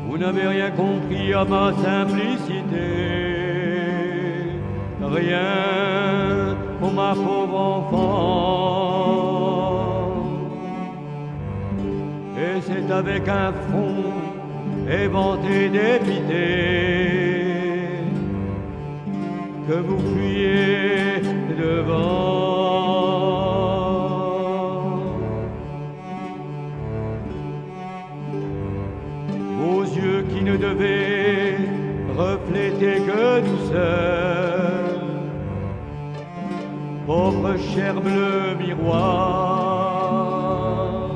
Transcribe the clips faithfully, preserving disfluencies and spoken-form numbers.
Vous n'avez rien compris à ma simplicité, rien pour ma pauvre enfant. Et c'est avec un front éventé dépité que vous fuyez devant. Vos yeux qui ne devaient refléter que douceur, pauvre chair bleue miroir,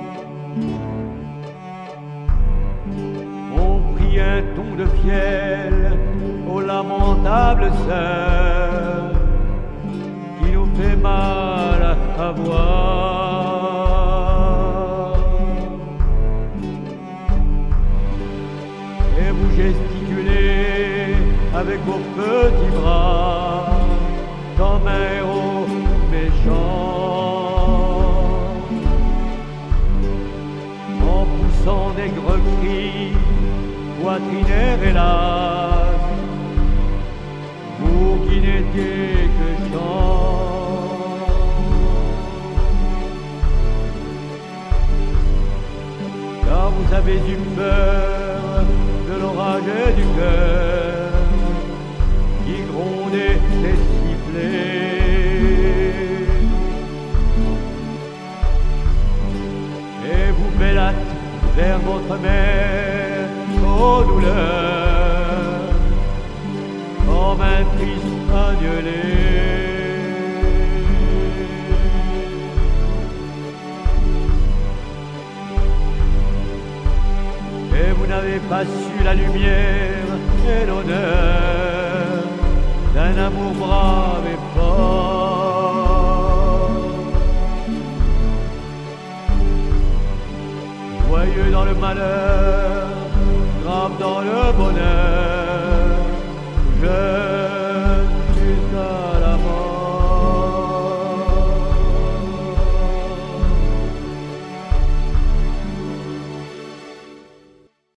ont pris un ton de fiel aux lamentables sœurs qui nous fait mal à voir. Et vous gesticulez avec vos petits bras comme un héros méchant, en poussant des gros cris poitrinaires hélas, vous qui n'étiez que chant. Car vous avez eu peur de l'orage du cœur qui grondait et sifflait, et vous bellâtes vers votre mère aux douleurs comme un triste agnelet. Et vous n'avez pas su la lumière et l'honneur d'un amour brave et fort, joyeux dans le malheur, grave dans le bonheur. Je